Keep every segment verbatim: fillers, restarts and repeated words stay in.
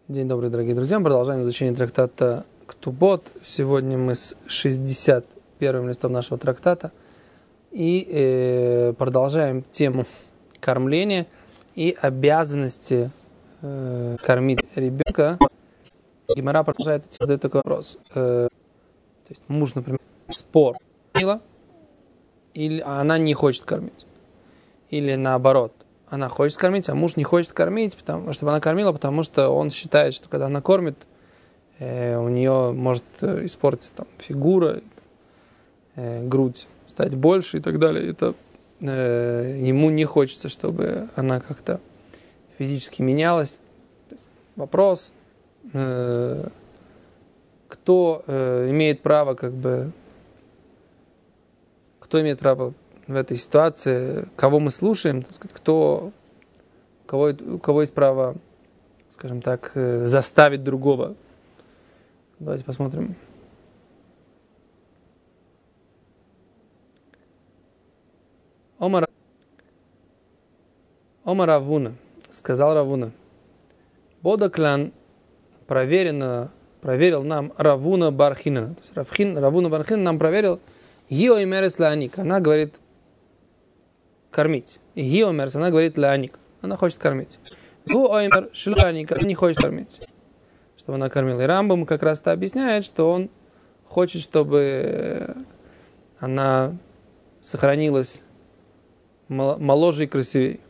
День добрый, дорогие друзья. Мы продолжаем изучение трактата Ктубот. Сегодня мы с шестьдесят первым листом нашего трактата. И э, продолжаем тему кормления и обязанности э, кормить ребенка. Гемара продолжает задать такой вопрос. Э, то есть муж, например, спор, или она не хочет кормить. Или наоборот. Она хочет кормить, а муж не хочет кормить, потому, чтобы она кормила, потому что он считает, что когда она кормит, э, у нее может испортиться там, фигура, э, грудь стать больше и так далее. Это, э, ему не хочется, чтобы она как-то физически менялась. Вопрос, э, кто э, имеет право, как бы, кто имеет право в этой ситуации, кого мы слушаем, так сказать, кто, у кого, у кого есть право, скажем так, заставить другого. Давайте посмотрим. Омар, Омар Равуна, сказал Равуна, Бодаклан проверено, проверил нам Равуна Бархинана. То есть Равхин, Равуна Бархинана нам проверил, Гио имерес лааник. Она говорит кормить. И Гио имерес, она говорит лааник. Она хочет кормить. Гу оймер шлааник, она не хочет кормить. Чтобы она кормила. И Рамбам как раз-то объясняет, что он хочет, чтобы она сохранилась моложе и красивее.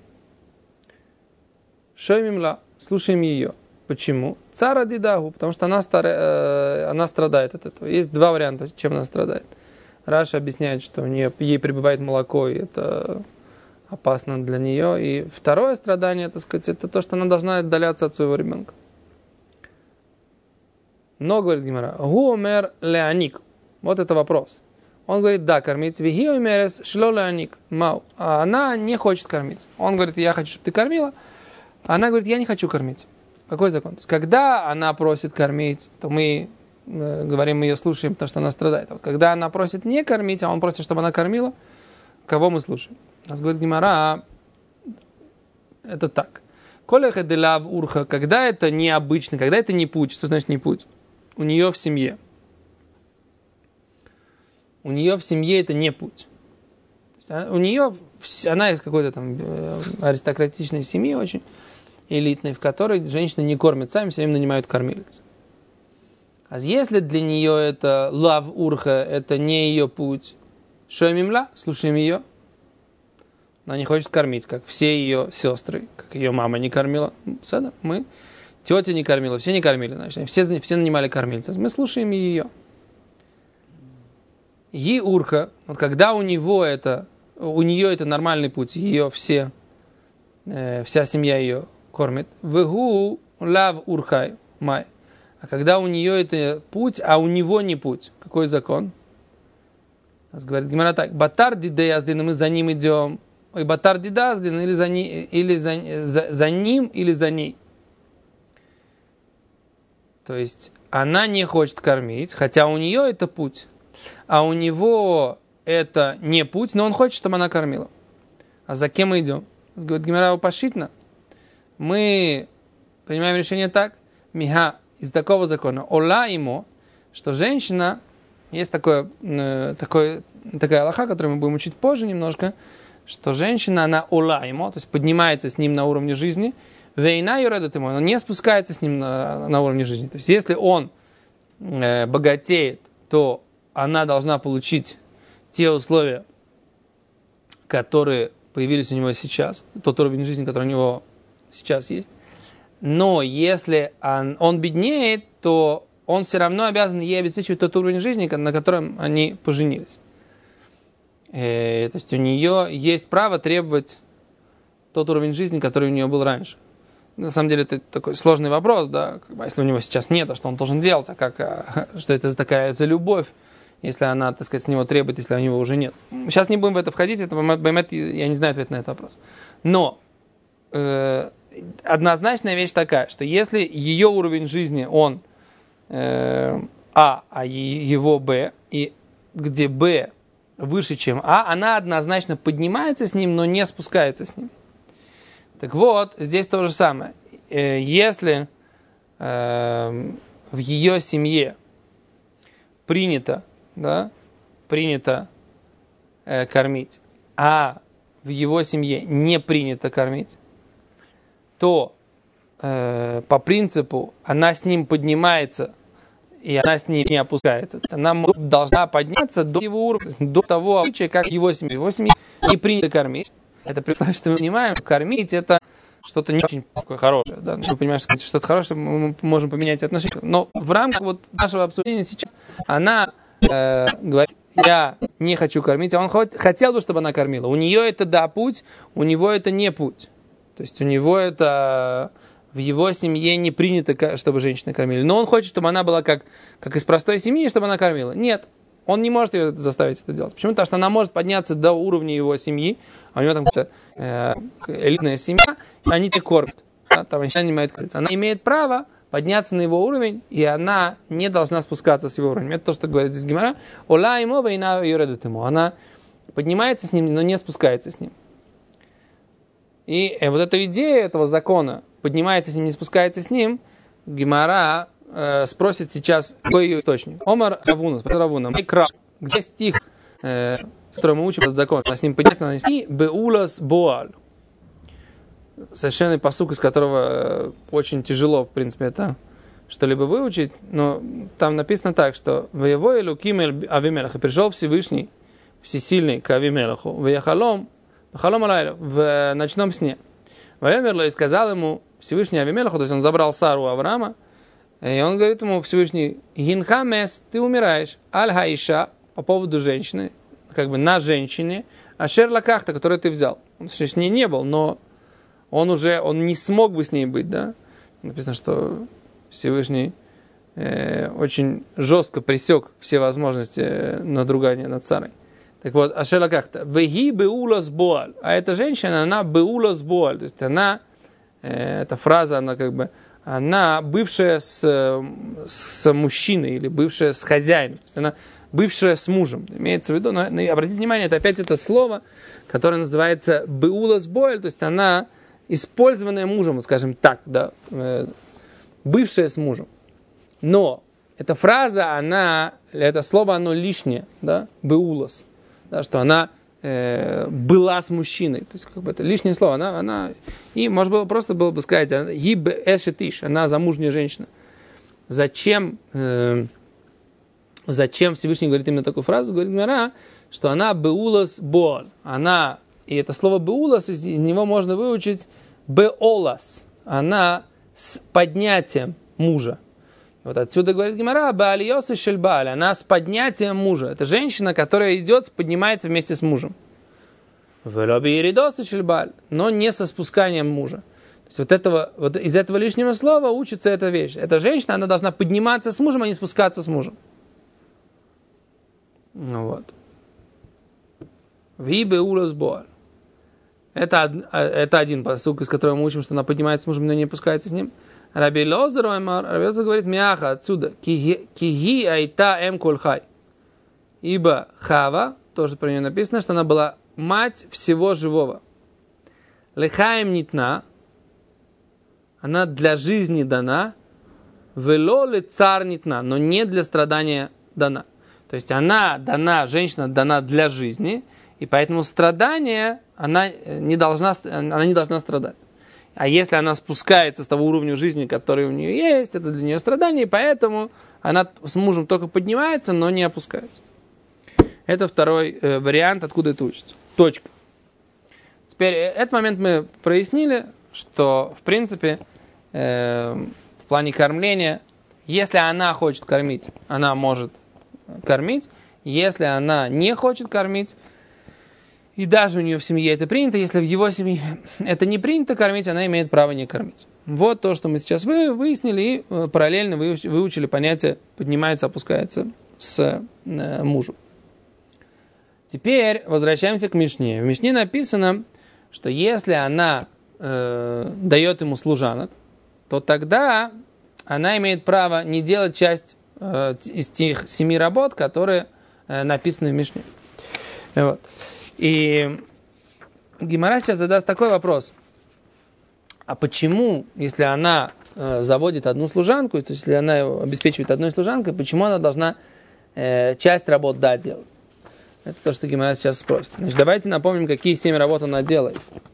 Шоймимла, слушаем ее. Почему? Цара дидагу, потому что она, старая, э, она страдает от этого. Есть два варианта, чем она страдает. Раша объясняет, что у нее, ей прибывает молоко, и это опасно для нее. И второе страдание, так сказать, это то, что она должна отдаляться от своего ребенка. Но, говорит Гемара, гуомер леаник. Вот это вопрос. Он говорит, да, кормить. Вигио мерес шло леаник. Мау. А она не хочет кормить. Он говорит, я хочу, чтобы ты кормила. Она говорит, я не хочу кормить. Какой закон? То есть, когда она просит кормить, то мы э, говорим, мы ее слушаем, потому что она страдает. А вот когда она просит не кормить, а он просит, чтобы она кормила, кого мы слушаем? У нас говорит Гемара, это так. Колеха делав урха, когда это необычно, когда это не путь, что значит не путь? У нее в семье. У нее в семье это не путь. У нее, она из какой-то там аристократичной семьи очень элитной, в которой женщины не кормят сами, все время нанимают кормилиц. А если для нее это лав урха, это не ее путь, шоймимла, слушаем ее, она не хочет кормить, как все ее сестры, как ее мама не кормила. Сада, мы, тетя не кормила, все не кормили, значит, все, все нанимали кормильца. Мы слушаем ее. Yi урха, вот когда у него это, у нее это нормальный путь, ее все, э, вся семья ее кормит. Вегу лав урхай май. А когда у нее это путь, а у него не путь, какой закон? Нас говорит Гемара так: батар дидеяздин, мы за ним идем. Ой, батар дидаздин, или за ним, или за, за, за ним, или за ней. То есть она не хочет кормить, хотя у нее это путь, а у него это не путь, но он хочет, чтобы она кормила. А за кем мы идем? Нас говорит Гемара пашитна. Мы принимаем решение так, миха, из такого закона, ола ему, что женщина, есть такое, э, такое, такая алаха, которую мы будем учить позже немножко, что женщина, она ола ему, то есть поднимается с ним на уровне жизни, вейна юредет ему, она не спускается с ним на, на уровне жизни. То есть если он э, богатеет, то она должна получить те условия, которые появились у него сейчас, тот уровень жизни, который у него сейчас есть. Но если он, он беднеет, то он все равно обязан ей обеспечивать тот уровень жизни, на котором они поженились. И, то есть у нее есть право требовать тот уровень жизни, который у нее был раньше. На самом деле это такой сложный вопрос, да, если у него сейчас нет, а что он должен делать, а как, а, что это за такая за любовь, если она, так сказать, с него требует, если у него уже нет. Сейчас не будем в это входить, это, я не знаю ответ на этот вопрос. Но э, однозначная вещь такая, что если ее уровень жизни, он э, А, а его Б, и где Б выше, чем А, она однозначно поднимается с ним, но не спускается с ним. Так вот, здесь то же самое. Если э, в ее семье принято, да, принято э, кормить, а в его семье не принято кормить, то э, по принципу она с ним поднимается, и она с ним не опускается. Она должна подняться до его уровня, до того обычая, как его семья. Его семье не принято кормить. Это при том, что мы понимаем, кормить это что-то не очень хорошее. Да? Вы понимаете, что что-то хорошее, мы можем поменять отношения. Но в рамках вот нашего обсуждения сейчас она э, говорит, я не хочу кормить, а он хоть, хотел бы, чтобы она кормила. У нее это да путь, у него это не путь. То есть у него это в его семье не принято, чтобы женщины кормили. Но он хочет, чтобы она была как, как из простой семьи, чтобы она кормила. Нет, он не может ее заставить это делать. Почему? Потому что она может подняться до уровня его семьи, а у него там какая-то э, элитная семья, и они тебя кормят. Да, там она не имеет кормиться. Она имеет право подняться на его уровень, и она не должна спускаться с его уровня. Это то, что говорит здесь Гемара. Ола ему вейна юредет ему. Она поднимается с ним, но не спускается с ним. И э, вот эта идея этого закона, поднимается с ним, не спускается с ним, Гемара э, спросит сейчас, какой ее источник. Омар Равуна, спросит Равуна, где стих, э, с которым мы учим этот закон? Она с ним подняться, она нести Беулас Боаль. Совершенный пасук, из которого э, очень тяжело, в принципе, это что-либо выучить, но там написано так, что «Воево Элуким Авимелах», и пришел Всевышний, всесильный к Авимелаху, «Ваяхалом», «Халом алайлу», в ночном сне. «Ваемерло», и сказал ему Всевышний Авимелаху, то есть он забрал Сару Авраама, и он говорит ему, Всевышний, «Гинхамес, ты умираешь, аль-хаиша», по поводу женщины, как бы на женщине, а шерлакахта, которую ты взял. Он с ней не был, но он уже, он не смог бы с ней быть, да? Написано, что Всевышний э, очень жестко пресек все возможности надругания над Сарой. Так вот, ашела как-то. Веги беулас боаль. А эта женщина, она беулас боаль. То есть она, э, эта фраза, она как бы, она бывшая с, с мужчиной или бывшая с хозяином. То есть она бывшая с мужем. Имеется в виду, но, но обратите внимание, это опять это слово, которое называется беулас боаль. То есть она использованная мужем, скажем так, да, э, бывшая с мужем. Но эта фраза, она, это слово, оно лишнее, да, беулас. Да, что она э, была с мужчиной. То есть, как бы это лишнее слово. Она, она, и можно было просто было бы сказать, гиб эшетиш, она замужняя женщина. Зачем, э, зачем Всевышний говорит именно такую фразу? Говорит Гемара, что она беулас боаль. Она, и это слово беулас, из него можно выучить беолас. Она с поднятием мужа. Вот отсюда говорит Гемара, баалиос и шельбааль, она с поднятием мужа. Это женщина, которая идет, поднимается вместе с мужем. Велоби иридос и шельбааль, но не со спусканием мужа. То есть вот, этого, вот из этого лишнего слова учится эта вещь. Эта женщина, она должна подниматься с мужем, а не спускаться с мужем. Ну вот. Вибе улас боаль. Это, это один пасук, из которого мы учим, что она поднимается с мужем, но не опускается с ним. Раби Лозер, Раби Лозер говорит, мяха отсюда, киги айта эм кольхай. Ибо Хава, тоже про нее написано, что она была мать всего живого. Лехаем нитна, она для жизни дана, вело ли цар нитна, но не для страдания дана. То есть она дана, женщина дана для жизни, и поэтому страдание, она не должна, она не должна страдать. А если она спускается с того уровня жизни, который у нее есть, это для нее страдание, и поэтому она с мужем только поднимается, но не опускается. Это второй э, вариант, откуда это учится. Точка. Теперь э, этот момент мы прояснили, что в принципе э, в плане кормления, если она хочет кормить, она может кормить. Если она не хочет кормить, и даже у нее в семье это принято, если в его семье это не принято кормить, она имеет право не кормить. Вот то, что мы сейчас выяснили, и параллельно выучили понятие поднимается, опускается с мужем. Теперь возвращаемся к Мишне. В Мишне написано, что если она э, дает ему служанок, то тогда она имеет право не делать часть э, из тех семи работ, которые э, написаны в Мишне. Вот. И Гемара сейчас задаст такой вопрос. А почему, если она э, заводит одну служанку, то есть если она его обеспечивает одной служанкой, почему она должна э, часть работ да делать? Это то, что Гемара сейчас спросит. Значит, давайте напомним, какие семь работ она делает.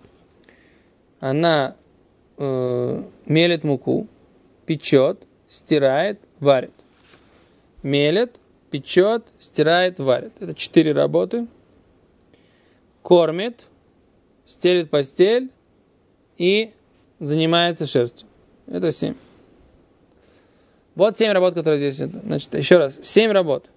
Она э, мелет муку, печет, стирает, варит. Мелет, печет, стирает, варит. Это четыре работы. Кормит, стелит постель и занимается шерстью. Это семь. Вот семь работ, которые здесь. Значит, еще раз. Семь работ.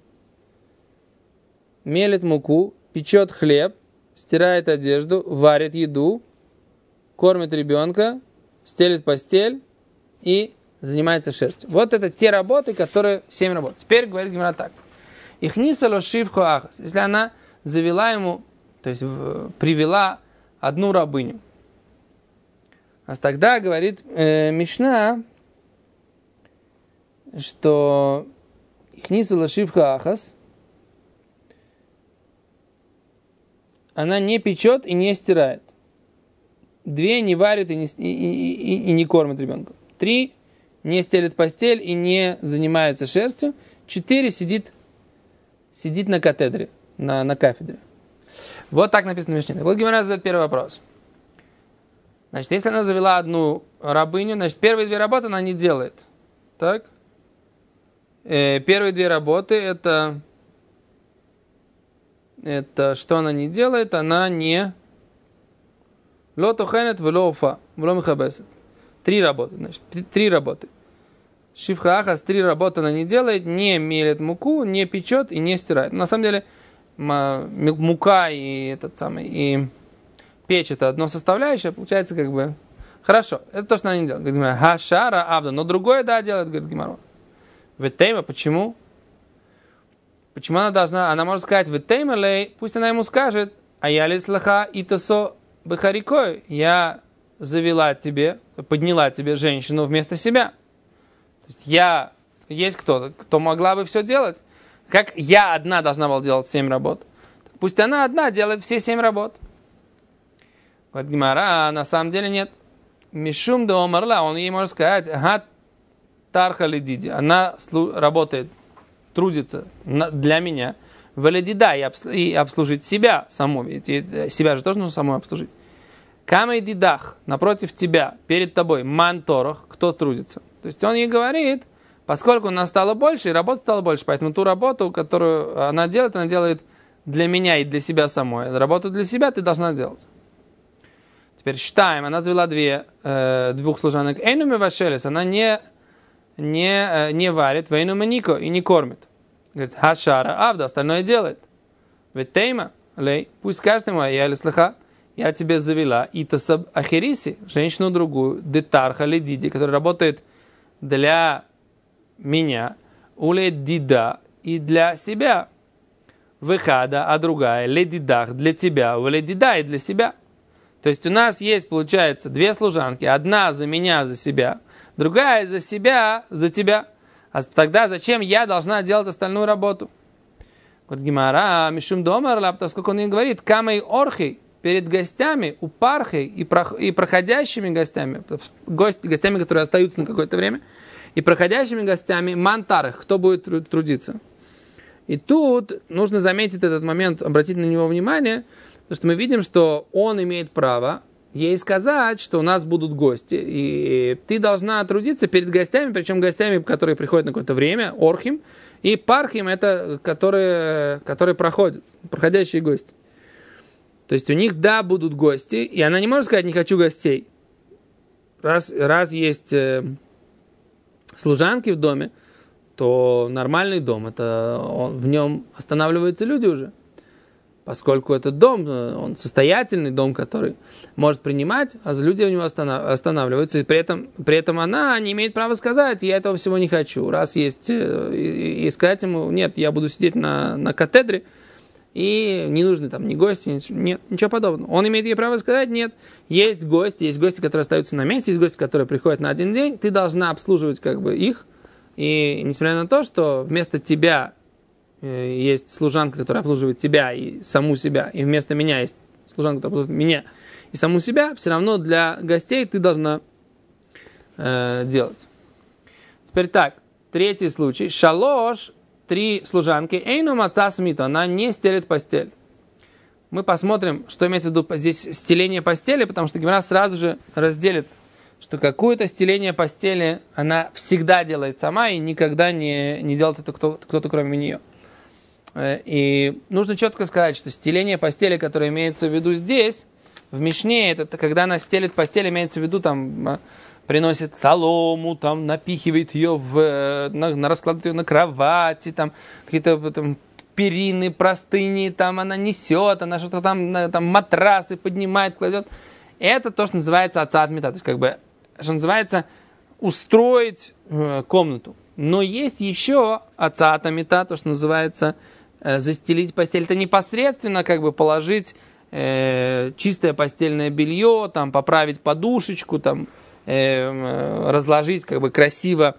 Мелит муку, печет хлеб, стирает одежду, варит еду, кормит ребенка, стелит постель и занимается шерстью. Вот это те работы, которые... Семь работ. Теперь говорит Гемара так. Ихниса лошивху ахас. Если она завела ему, то есть привела одну рабыню. А тогда говорит э, Мишна, что ихниса лошивху ахас, она не печет и не стирает. Две не варит и не, и, и, и, и не кормит ребенка. Три не стелит постель и не занимается шерстью. Четыре сидит, сидит на катедре, на, на кафедре. Вот так написано в Мишне. Вот Гемара задает первый вопрос. Значит, если она завела одну рабыню, значит, первые две работы она не делает. Так? Э, первые две работы это... Это что она не делает? Она не... Ло тухенет вело уфа, вело михабесет. Три работы, значит, три работы. Шивха ахас, три работы она не делает, не мелет муку, не печет и не стирает. На самом деле, мука и этот самый, и печь это одно составляющее, получается как бы... Хорошо, это то, что она не делает. Говорит, хашара авда, но другое, да, делает, говорит Гемара. Ветейма, почему? Почему она должна, она может сказать, ветейма лей, пусть она ему скажет, а я ли слаха итасо бахарикой, я завела тебе, подняла тебе женщину вместо себя. То есть я, есть кто-то, кто могла бы все делать. Как я одна должна была делать семь работ. Пусть она одна делает все семь работ. Говорит Гемара, а на самом деле нет. Мишум да омарла, он ей может сказать, ага, тарха ледиди, она работает, трудится для меня. Валидида, и обслужить себя саму. Себя же тоже нужно самой обслужить. Камей дидах, напротив тебя, перед тобой, манторах, кто трудится. То есть он ей говорит, поскольку у нас стало больше, и работы стало больше, поэтому ту работу, которую она делает, она делает для меня и для себя самой. Работу для себя ты должна делать. Теперь считаем, она завела две, э, двух служанок. Эйнуме вашелес, она не, не, не варит, вейнуме нико, и не кормит. Говорит, хашара авда, остальное делает. Ведь тейма, лей, пусть скажет ему, я ли слыха, я тебе завела итасаб ахериси, женщину другую, детарха ледиди, которая работает для меня, уле дида и для себя. Выхада, а другая ледидах для тебя, уле дида и для себя. То есть у нас есть, получается, две служанки, одна за меня, за себя, другая за себя, за тебя. А тогда зачем я должна делать остальную работу? Говорит Гемара, мишум домар лапта, сколько он ей говорит, камей орхи, перед гостями, у пархи и, про, и проходящими гостями, гость, гостями, которые остаются на какое-то время, и проходящими гостями, мантарах, кто будет трудиться. И тут нужно заметить этот момент, обратить на него внимание, потому что мы видим, что он имеет право ей сказать, что у нас будут гости, и ты должна трудиться перед гостями, причем гостями, которые приходят на какое-то время, орхим, и пархим, это которые, которые проходят, проходящие гости. То есть у них, да, будут гости, и она не может сказать, не хочу гостей. Раз, раз есть э, служанки в доме, то нормальный дом, это он, в нем останавливаются люди уже. Поскольку этот дом, он состоятельный дом, который может принимать, а люди у него останавливаются. И при этом, при этом она не имеет права сказать, я этого всего не хочу. Раз есть, и, и сказать ему, нет, я буду сидеть на, на катедре, и не нужны там ни гости, ничего, нет, ничего подобного. Он имеет ей право сказать, нет, есть гости, есть гости, которые остаются на месте, есть гости, которые приходят на один день, ты должна обслуживать как бы их. И несмотря на то, что вместо тебя есть служанка, которая обслуживает тебя и саму себя, и вместо меня есть служанка, которая обслуживает меня и саму себя, все равно для гостей ты должна э, делать. Теперь так, третий случай. Шалош, три служанки, эйну маца смиту, она не стелит постель. Мы посмотрим, что имеется в виду здесь стеление постели, потому что Гемара сразу же разделит, что какое-то стеление постели она всегда делает сама и никогда не, не делает это кто, кто-то кроме нее. И нужно четко сказать, что стеление постели, которое имеется в виду здесь, в Мишне, это когда она стелит постель, имеется в виду, там, приносит солому, там, напихивает ее, в, на, на, раскладывает ее на кровати, там, какие-то там, перины, простыни, там, она несет, она что-то там, там, матрасы поднимает, кладет. Это то, что называется ацат мита, то есть, как бы, что называется, устроить э, комнату. Но есть еще ацат мита, то, что называется, э, застелить постель. Это непосредственно, как бы, положить э, чистое постельное белье, там, поправить подушечку, там, э, разложить, как бы, красиво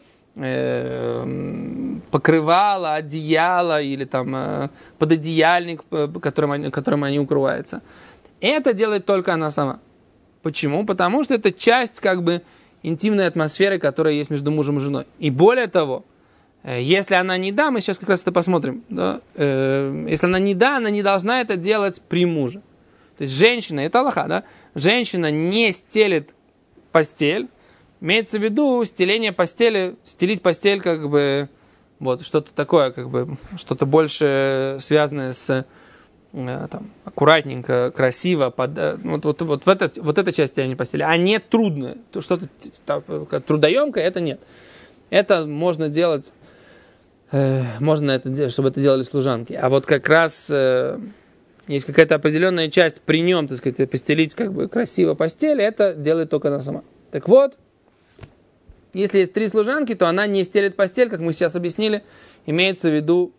э, покрывало, одеяло или там э, пододеяльник, которым они, которым они укрываются. Это делает только она сама. Почему? Потому что это часть, как бы, интимной атмосферы, которая есть между мужем и женой. И более того, если она не да, мы сейчас как раз это посмотрим, да? э, если она не да, она не должна это делать при муже. То есть женщина, это Аллаха, да? Женщина не стелит постель, имеется в виду стеление постели, стелить постель, как бы, вот, что-то такое, как бы, что-то больше связанное с там, аккуратненько, красиво, под, вот, вот, вот, в это, вот эта часть стеления постели, а не трудное, то что-то так, трудоемкое, это нет. Это можно делать, э, можно это, чтобы это делали служанки. А вот как раз э, есть какая-то определенная часть при нем, так сказать, постелить как бы красиво постель, это делает только она сама. Так вот, если есть три служанки, то она не стелит постель, как мы сейчас объяснили, имеется в виду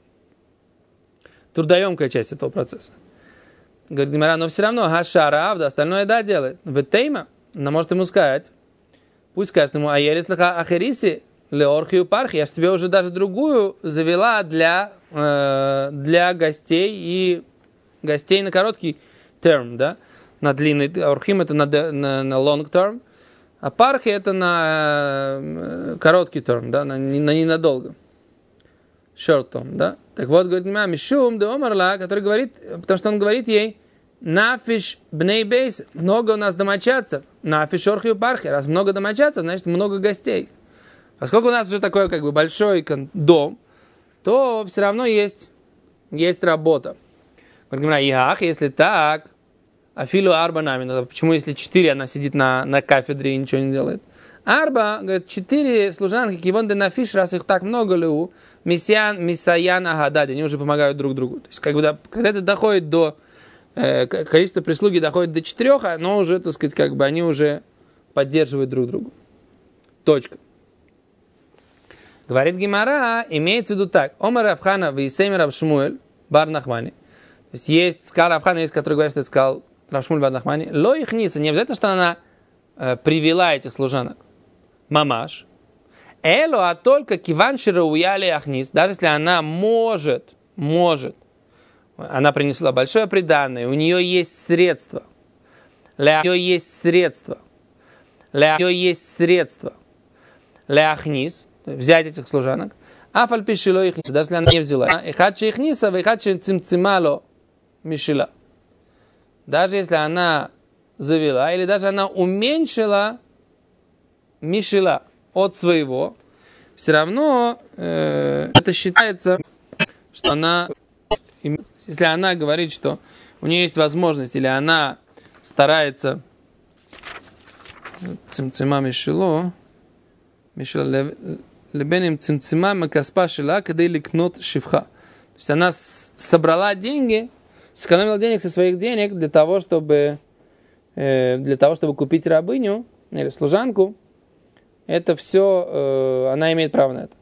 трудоемкая часть этого процесса. Говорит Гемара, но все равно, гашара, да, остальное да делает. Ветейма, она может ему сказать, пусть скажет ему, а еле слыха ахериси, леорхию пархи, я же тебе уже даже другую завела для, э, для гостей и гостей на короткий терм, да, на длинный, орхим это на, на, на long term, а пархи это на э, короткий терм, да, на, на ненадолго. Short term, да. Так вот, говорит, Мишум де Омарла, который говорит, потому что он говорит ей, нафиш бней бейс, много у нас домочадцев, нафиш орхию пархи, раз много домочадцев, значит много гостей. Поскольку у нас уже такой как бы большой дом, то все равно есть, есть работа. Говорит, ях, если так, афилу арба нами, почему если четыре она сидит на, на кафедре и ничего не делает? Арба, говорит, четыре служанки, кивон де нафиш, раз их так много леу, Мисян, Мисаян, Агадади, они уже помогают друг другу. То есть, когда, когда это доходит до, э, количество прислуги доходит до четырех, но уже, так сказать, как бы они уже поддерживают друг друга. Точка. Говорит Гемара, имеется в виду так. Омар Равхана вейсейм Рав Шмуэль бар Нахмани. То есть, есть сказал Равхана, есть, который говорит, что сказал Рав Шмуэль бар Нахмани. Ло их ниса, не обязательно, что она э, привела этих служанок. Мамаш. Эло, а только киваншира уяли ахнис, даже если она может, может, она принесла большое преданное, у нее есть средства, у нее есть средства, у нее есть средства, ляхнис, взять этих служанок, а фальпишило их, даже если она не взяла, и хачи их ниса, и хачи цимцимало мишила, даже если она завела, или даже она уменьшила мишила, от своего, все равно э, это считается, что она, если она говорит, что у нее есть возможность, или она старается цимцима мишило, мишило лебеним цимцима макаспа шила, когда ликнот шивха. То есть она собрала деньги, сэкономила денег со своих денег для того, чтобы, э, для того, чтобы купить рабыню или служанку. Это все, э, она имеет право на это. То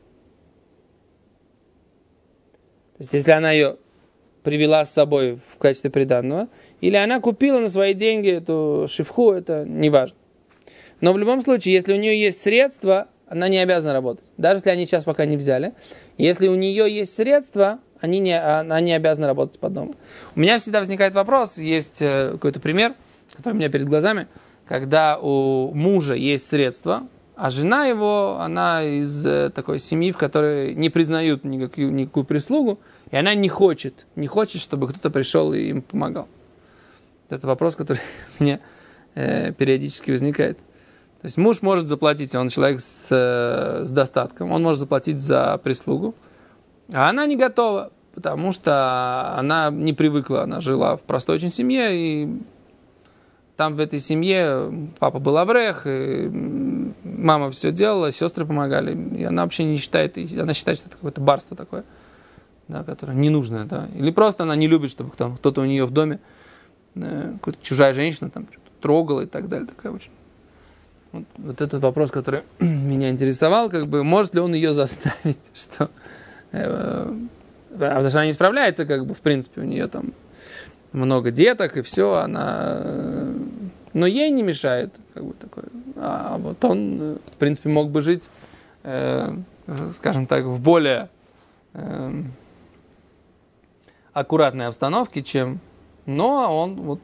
есть, если она ее привела с собой в качестве приданного, или она купила на свои деньги эту шифху, это не важно. Но в любом случае, если у нее есть средства, она не обязана работать. Даже если они сейчас пока не взяли. Если у нее есть средства, они не, она не обязана работать по дому. У меня всегда возникает вопрос, есть какой-то пример, который у меня перед глазами, когда у мужа есть средства, А жена его, она из э, такой семьи, в которой не признают никакую, никакую прислугу, и она не хочет, не хочет, чтобы кто-то пришел и им помогал. Это вопрос, который у меня э, периодически возникает. То есть муж может заплатить, он человек с, э, с достатком, он может заплатить за прислугу, а она не готова, потому что она не привыкла, она жила в простой очень семье, и там в этой семье папа был аврех, и мама все делала, сестры помогали, и она вообще не считает, она считает, что это какое-то барство такое, да, которое ненужное, да, или просто она не любит, чтобы там кто-то у нее в доме, э, какая-то чужая женщина там что-то трогала и так далее, такая очень. Вот, вот этот вопрос, который меня интересовал, как бы, может ли он ее заставить, что... Э, потому что она не справляется, как бы, в принципе, у нее там много деток, и все, она... Э, но ей не мешает, как бы, такое. А вот он, в принципе, мог бы жить, э, скажем так, в более э, аккуратной обстановке, чем... Но он вот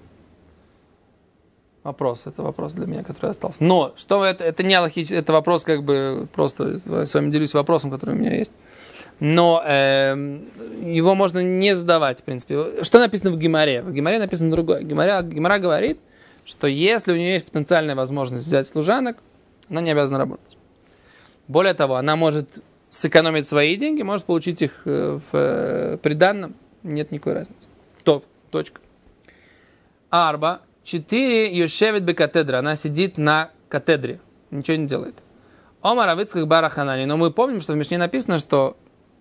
вопрос, это вопрос для меня, который остался. Но, что это, это не логично, это вопрос, как бы, просто с вами делюсь вопросом, который у меня есть. Но э, его можно не задавать, в принципе. Что написано в Гемаре? В Гемаре написано другое. Гемара, Гемара говорит, что если у нее есть потенциальная возможность взять служанок, она не обязана работать. Более того, она может сэкономить свои деньги, может получить их в э, приданном, нет никакой разницы. То, точка. Арба. Четыре юшевит бы катедра. Она сидит на катедре. Ничего не делает. Омар Авицких Бара Ханани. Но мы помним, что в Мишне написано, что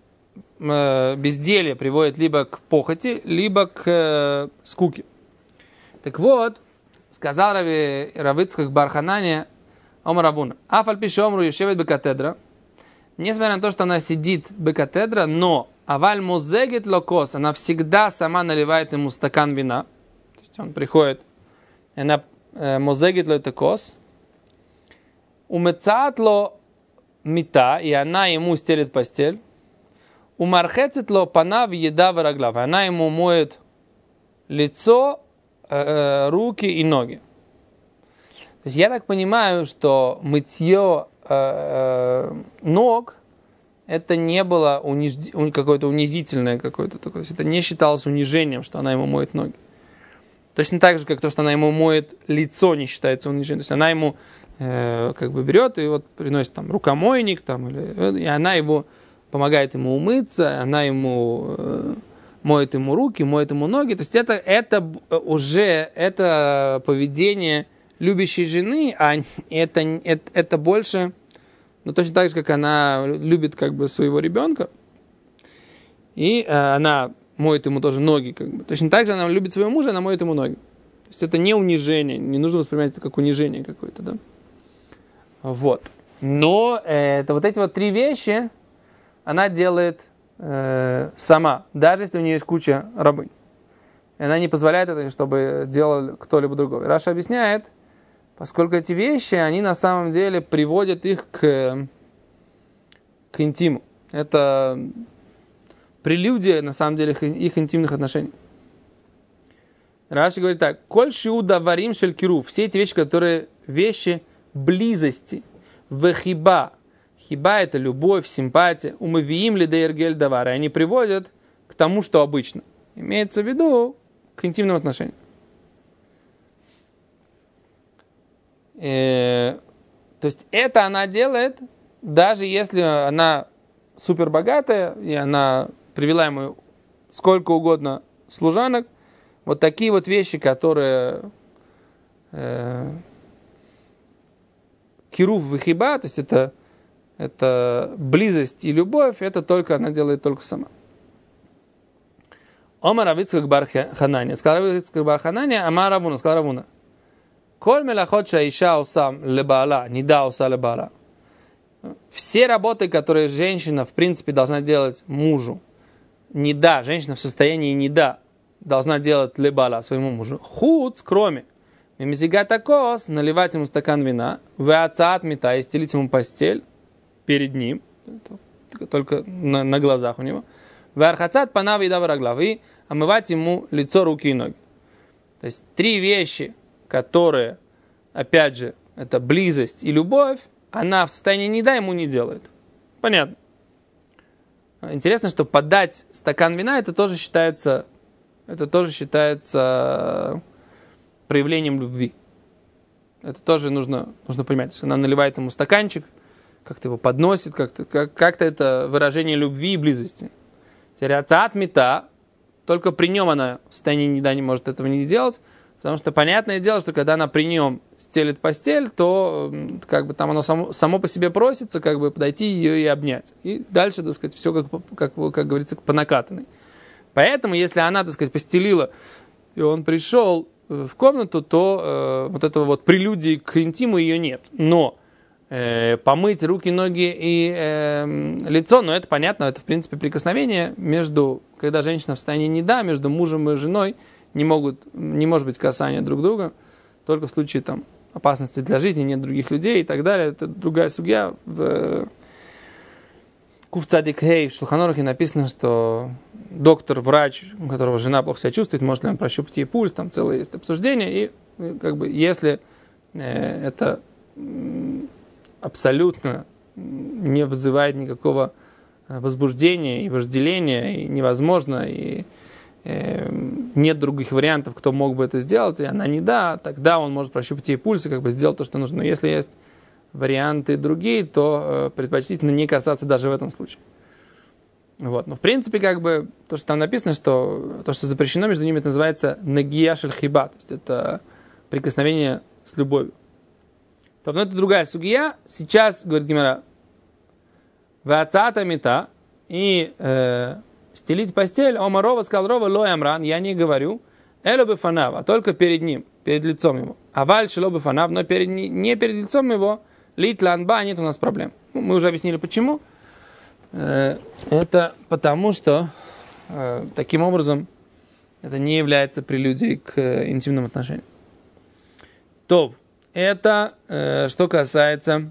э, безделье приводит либо к похоти, либо к э, скуке. Так вот, сказал Рави Равицких Бар Ханани Омар Абуна. Афаль пише омру юшевит бы катедра. Несмотря на то, что она сидит бы катедра, но аваль музегет локос. Она всегда сама наливает ему стакан вина. То есть он приходит, она мозегит ло это кос, умецаат ло мита, и она ему стелит постель, умархецит ло панав еда вараглав, она ему моет лицо, э, руки и ноги. То есть я так понимаю, что мытье э, э, ног это не было униж... какое-то унизительное какое-то такое, это не считалось унижением, что она ему моет ноги. Точно так же, как то, что она ему моет лицо, не считается унижением. То есть она ему э, как бы берет и вот приносит там рукомойник, там, или, и она его помогает ему умыться, она ему э, моет ему руки, моет ему ноги. То есть это, это уже это поведение любящей жены, а это, это, это больше, ну, точно так же, как она любит как бы своего ребенка, и э, она моет ему тоже ноги, как бы. Точно так же она любит своего мужа, она моет ему ноги. То есть это не унижение, не нужно воспринимать это как унижение какое-то, да. Вот. Но э, это вот эти вот три вещи она делает э, сама, даже если у нее есть куча рабынь. И она не позволяет это, чтобы делал кто-либо другой. Раша объясняет, поскольку эти вещи, они на самом деле приводят их к, к интиму. Это прелюдия, на самом деле, их, их интимных отношений. Раши говорит так: «Коль шиуда варим шелькиру». Все эти вещи, которые вещи близости. Вехиба. Хиба – это любовь, симпатия. Умывиим ли дейргель давара. Они приводят к тому, что обычно. Имеется в виду к интимным отношениям. Э, то есть это она делает, даже если она супер богатая, и она привела ему сколько угодно служанок, вот такие вот вещи, которые э, кирув вихиба, то есть это, это близость и любовь, это только она делает только сама. Омар Авицкак бар Ханания. Сказал Авицкак бар Ханания, Амар Равуна, сказал Равуна. Коль мелахот шаиша усам лебаала, не да уса лебаала. Все работы, которые женщина, в принципе, должна делать мужу, не да, женщина в состоянии не да, должна делать лебаала своему мужу. Хуц, кроме мимизигата кос, наливать ему стакан вина, веацаат мита, и стелить ему постель перед ним, только на, на глазах у него, веархацат панав еда вараглавы, омывать ему лицо, руки и ноги. То есть три вещи, которые, опять же, это близость и любовь, она в состоянии не да, ему не делает. Понятно. Интересно, что подать стакан вина, это тоже считается, это тоже считается проявлением любви. Это тоже нужно, нужно понимать. То есть она наливает ему стаканчик, как-то его подносит, как-то, как, как-то это выражение любви и близости. Теперь ацаат мита, только при нем она в состоянии не да, не может этого не делать, потому что понятное дело, что когда она при нем стелит постель, то как бы там оно само, само по себе просится, как бы подойти ее и обнять. И дальше, так сказать, все, как, как, как говорится, по накатанной. Поэтому, если она, так сказать, постелила, и он пришел в комнату, то э, вот этого вот прелюдии к интиму ее нет. Но э, помыть руки, ноги и э, лицо, ну это понятно, это в принципе прикосновение между, когда женщина в состоянии неда, между мужем и женой, не могут, не может быть касания друг друга, только в случае там опасности для жизни, нет других людей и так далее. Это другая судья. В Кув Цадик Хей в Шулхан Арухе написано, что доктор, врач, у которого жена плохо себя чувствует, может ли он прощупать ей пульс, там целое есть обсуждение, и как бы если э, это абсолютно не вызывает никакого возбуждения и вожделения, и невозможно, и нет других вариантов, кто мог бы это сделать, и она не да, тогда он может прощупать ей пульс и как бы сделать то, что нужно. Но если есть варианты другие, то предпочтительно не касаться даже в этом случае. Вот. Но в принципе, как бы, то, что там написано, что то, что запрещено между ними, это называется нагия шель хиба, то есть это прикосновение с любовью. То, но это другая сугия. Сейчас, говорит Гемара, вацата мита, и э, стелить постель, Ома Рова сказал Рова, лой амран, я не говорю, элю бы фанав, а только перед ним, перед лицом его. А валь шело бы фанав, но перед, не перед лицом его, лит ланба, нет у нас проблем. Ну, мы уже объяснили, почему. Это потому, что э, таким образом это не является прелюдией к э, интимным отношениям. То, это э, что касается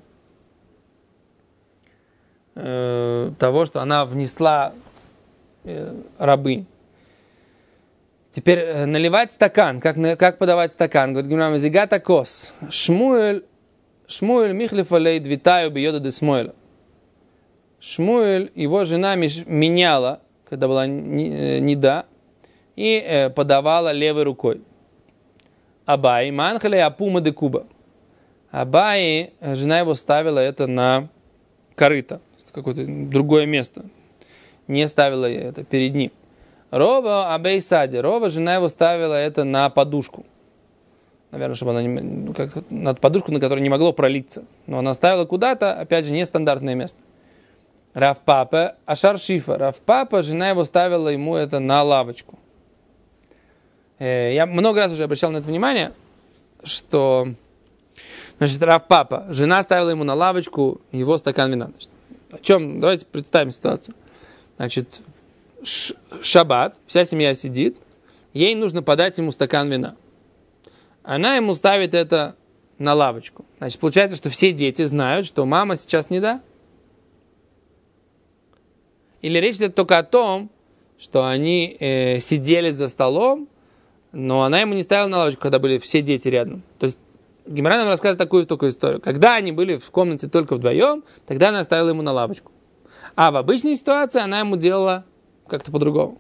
э, того, что она внесла э, рабынь. Теперь э, наливать стакан. Как, как подавать стакан? Говорит Гимрам, зигата кос. Шмуэль, Шмуэль михлифа лейд витаю бьёда де Смуэля. Шмуэль, его жена меняла, когда была неда, и э, подавала левой рукой. Абай, манхале апума де куба. Абай, жена его ставила это на корыто, какое-то другое место. Не ставила это перед ним. Рова абей сади. Рова, жена его ставила это на подушку. Наверное, чтобы она не, как, на подушку, на которой не могло пролиться. Но она ставила куда-то, опять же, нестандартное место. Рав Папа, Ашар Шифа. Рав Папа, жена его ставила ему это на лавочку. Я много раз уже обращал на это внимание, что, значит, Рав Папа, жена ставила ему на лавочку его стакан вина. Значит, о чем? Давайте представим ситуацию. Значит, ш- шаббат, вся семья сидит, ей нужно подать ему стакан вина. Она ему ставит это на лавочку. Значит, получается, что все дети знают, что мама сейчас не да. Или речь идет только о том, что они э, сидели за столом, но она ему не ставила на лавочку, когда были все дети рядом. То есть Гемара нам рассказывает такую только историю. Когда они были в комнате только вдвоем, тогда она ставила ему на лавочку. А в обычной ситуации она ему делала как-то по-другому.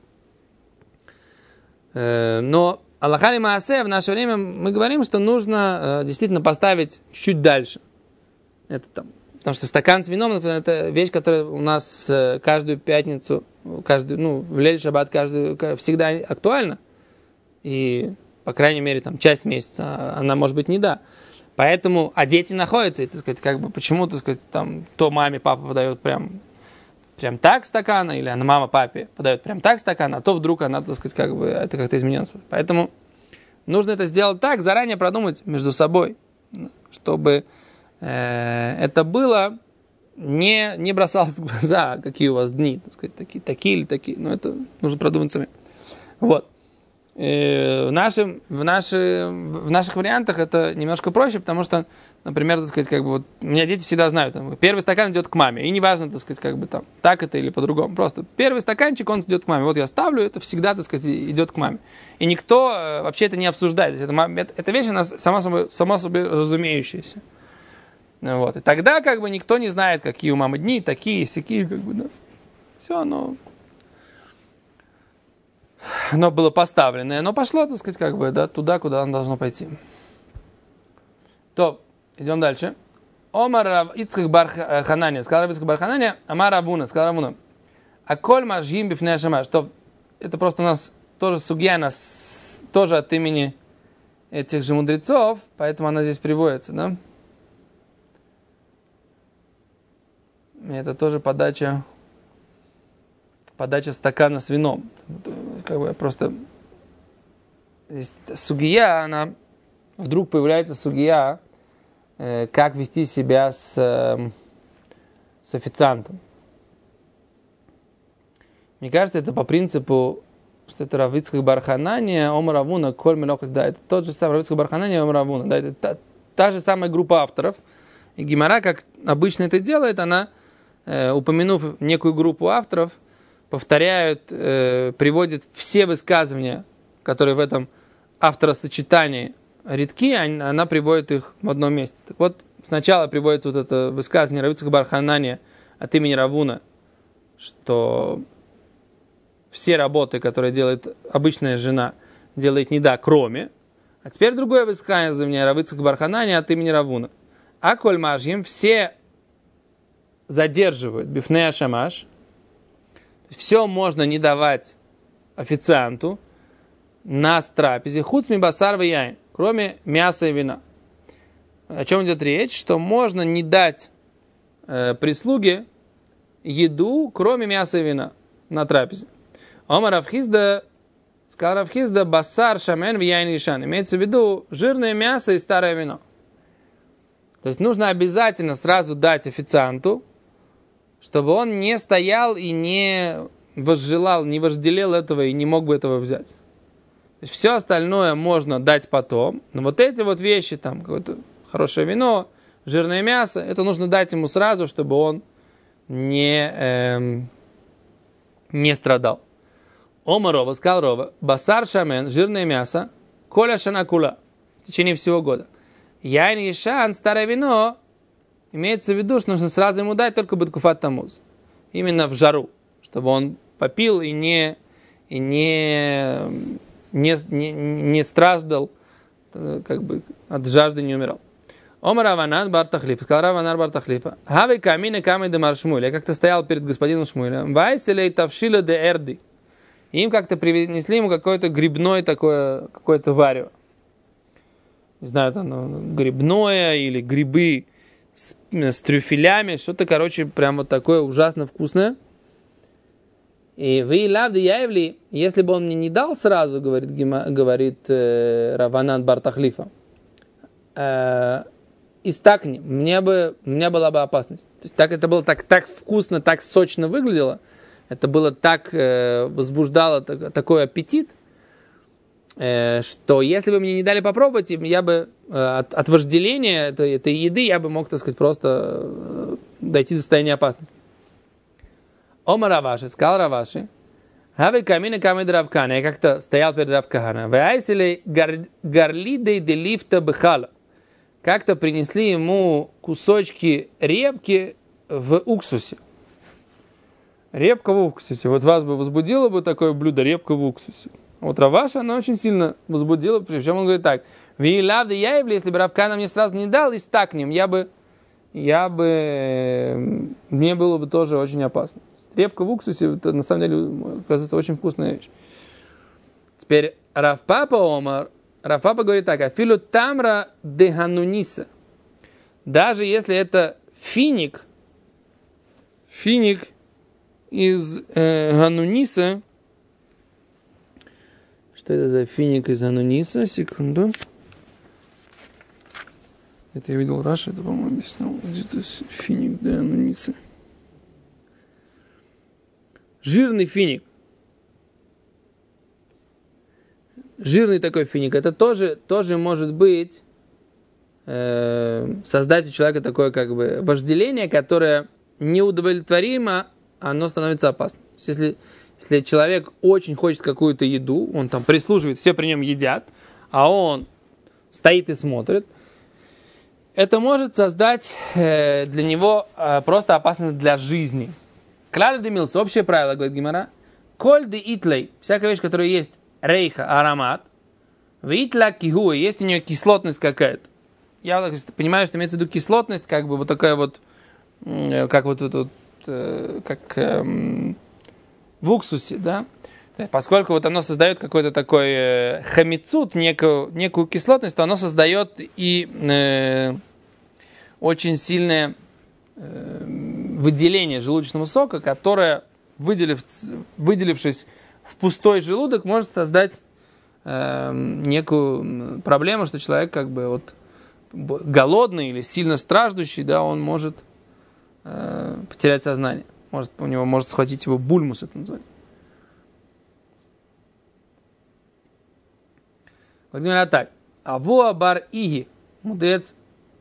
Э, но Аллаха ли Маасе в наше время мы говорим, что нужно э, действительно поставить чуть дальше. Это там. Потому что стакан с вином, например, это вещь, которая у нас каждую пятницу, каждую, ну, в Лель Шаббат каждую, всегда актуальна. И, по крайней мере, там, часть месяца она может быть не да. Поэтому, а дети находятся, и, так сказать, как бы, почему, так сказать, там, то маме папа подает прям, прям так стакана, или она мама папе подает прям так стакана, а то вдруг она, так сказать, как бы, это как-то изменилось. Поэтому нужно это сделать так, заранее продумать между собой, чтобы это было, не, не бросалось в глаза, какие у вас дни, так сказать, такие, такие или такие. Но это нужно продумать сами. Вот. В, нашем, в, наши, в наших вариантах это немножко проще, потому что, например, так сказать, как бы вот, у меня дети всегда знают, там, первый стакан идет к маме, и неважно, так сказать, как бы там, так это или по-другому. Просто первый стаканчик, он идет к маме. Вот я ставлю, это всегда, так сказать, идет к маме. И никто вообще это не обсуждает. Это, это, эта вещь, она сама собой, сама собой разумеющаяся. Вот. И тогда как бы никто не знает, какие у мамы дни, такие, сякие, как бы, да. Все, оно, оно было поставлено, и оно пошло, так сказать, как бы, да, туда, куда оно должно пойти. То, идем дальше. Омар Рав Ицхак бар Ханания, сказал Рав Ицхак бар Ханания, Амар Равуна, сказал Равуна, а коль мажгим бифней шамаш, то это просто у нас тоже сугья, нас тоже от имени этих же мудрецов, поэтому она здесь приводится, да? Это тоже подача, подача стакана с вином. Как бы просто здесь сугия, она вдруг появляется сугия, э, как вести себя с, э, с официантом. Мне кажется, это по принципу, что это Рав Ицхак бар Ханания, Омар Равуна, Коль Мелохас, да, это тот же самый Рав Ицхак бар Ханания, Омар Равуна, да, это та, та же самая группа авторов. И Гемара, как обычно это делает, она, э, упомянув некую группу авторов, повторяют, э, приводит все высказывания, которые в этом авторосочетании редки, она приводит их в одном месте. Так вот, сначала приводится вот это высказывание Рав Ицхак бар Ханания от имени Равуна, что все работы, которые делает обычная жена, делает не да, кроме. А теперь другое высказывание Рав Ицхак бар Ханания от имени Равуна. А коль мажьим все задерживают бифнея шамаш. Все можно не давать официанту на трапезе, хуцми басар ваяйн, кроме мяса и вина. О чем идет речь? Что можно не дать э, прислуге еду, кроме мяса и вина на трапезе. Омар Рав Хизда, сказал Рав Хизда, басар шамен вияйн ишан. Имеется в виду жирное мясо и старое вино. То есть нужно обязательно сразу дать официанту, чтобы он не стоял и не возжелал, не вожделел этого и не мог бы этого взять. То есть все остальное можно дать потом, но вот эти вот вещи, там какое-то хорошее вино, жирное мясо, это нужно дать ему сразу, чтобы он не, эм, не страдал. Ома Рова, сказал Рова, басар шамен, жирное мясо, коля шанакула, в течение всего года. Яйн и шан, старое вино, имеется в виду, что нужно сразу ему дать только беткуфат тамуз. Именно в жару, чтобы он попил и не, и не, не, не, не страждал, как бы от жажды не умирал. Омар Раванан бар Тахлиф, сказал Раванан бар Тахлифа, хавы камины камы де мар Шмуэль. Я как-то стоял перед господином Шмуэлем. Вайселей тавшила де эрди. Им как-то принесли ему какое-то грибное такое, какое-то варево. Не знаю, там грибное или грибы с, с трюфелями, что-то, короче, прям вот такое ужасно вкусное. И вы лавды яевли, если бы он мне не дал сразу, говорит, говорит э, Раванан бар Тахлифа, э, истакни, мне бы, у меня была бы опасность. То есть так, это было так, так вкусно, так сочно выглядело, это было так, э, возбуждало так, такой аппетит, э, что если бы мне не дали попробовать, я бы э, от, от вожделения этой, этой еды, я бы мог, так сказать, просто э, дойти до состояния опасности. Ома Раваши, сказал Раваши, Хавы камины камы Равкана, я как-то стоял перед Равкана, вайсили гарлидей де лифта бхала. Как-то принесли ему кусочки репки в уксусе. Репка в уксусе. Вот вас бы возбудило бы такое блюдо, репка в уксусе. Вот Раваша, она очень сильно возбудила, причем он говорит так, ви лавды яевли, если бы Равкана мне сразу не дал, и стакнем, я бы, я бы, мне было бы тоже очень опасно. Репка в уксусе, это на самом деле, оказывается, очень вкусная вещь. Теперь Рав Папа Омар, Рав Папа говорит так, афилу тамра де гануниса. Даже если это финик, финик из э, гануниса, что это за финик из гануниса? Секунду. Это я видел Раша, это, по-моему, объяснял. Где-то финик де гануниса. Жирный финик. Жирный такой финик. Это тоже, тоже может быть э, создать у человека такое как бы вожделение, которое неудовлетворимо, оно становится опасным. То есть, если, если человек очень хочет какую-то еду, он там прислуживает, все при нем едят, а он стоит и смотрит, это может создать э, для него э, просто опасность для жизни. Клали демилс, общее правило, говорит Гимара. Коль де итлей, всякая вещь, которая есть рейха, аромат, в итла кигуа, есть у нее кислотность какая-то. Я вот так понимаю, что имеется в виду кислотность, как бы вот такая вот, э, как вот тут, вот, э, как э, в уксусе, да? Поскольку вот оно создает какой-то такой э, хамицут, некую, некую кислотность, то оно создает и э, очень сильное э, выделение желудочного сока, которое, выделив, выделившись в пустой желудок, может создать э, некую проблему, что человек как бы вот голодный или сильно страждущий, да, он может э, потерять сознание. Может, у него может схватить его бульмус, это называется. Вот говорят так. Авуа бар иги, мудрец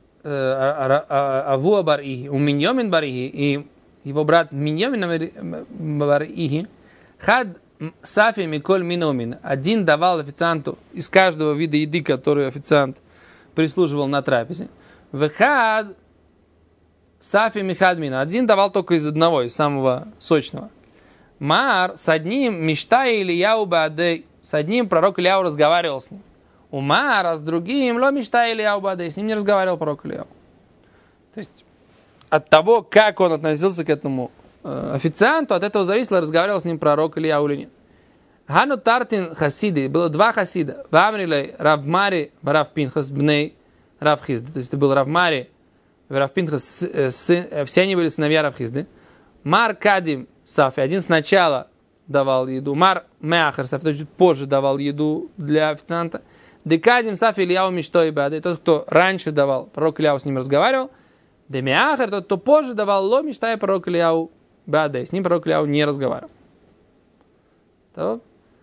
Авуа бар иги, у Миньомин бар иги, и его брат Миньомин бар иги, хад сафи миколь миномин, один давал официанту из каждого вида еды, который официант прислуживал на трапезе. Вехад сафи михадмина, один давал только из одного, из самого сочного. Мар с одним мечта Ильяу баадей, с одним пророк Ильяу разговаривал с ним. У Мара с другим ло мечта Ильяу баадей, с ним не разговаривал пророк Ильяу. То есть от того, как он относился к этому э, официанту, от этого зависело, разговаривал с ним пророк Ильяу или нет. Хану Тартин хасиды, было два хасида. Вамрилей Равмари Рав Пинхас бней Рав Хизды. То есть это был Равмари Рав Пинхас, все они были сыновья Рав Хизды. Мар Кадим Сафи, один сначала давал еду. Мар Меахар Сафи, то есть позже давал еду для официанта. Декадим Сафи Ильяу Миштой Бады, тот, кто раньше давал, пророк Ильяу с ним разговаривал. Демеахар, тот, кто позже давал Ло Миштай, пророк Ильяу Бады, с ним пророк Ильяу не разговаривал. То.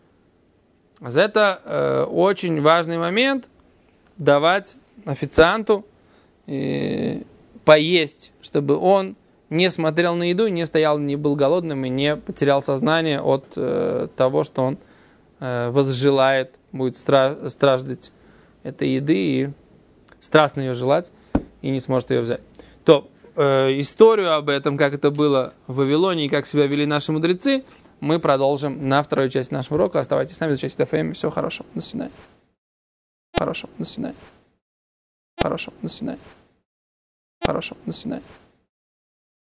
Это э, очень важный момент, давать официанту э, поесть, чтобы он не смотрел на еду, не стоял, не был голодным и не потерял сознание от э, того, что он э, возжелает, будет стра- страждать этой еды и страстно ее желать и не сможет ее взять. То э, историю об этом, как это было в Вавилоне и как себя вели наши мудрецы, мы продолжим на второй части нашего урока. Оставайтесь с нами, изучайте ДФМ. Всего хорошего. До свидания. Хорошо. До свидания. Хорошо. До свидания. Хорошо. До свидания.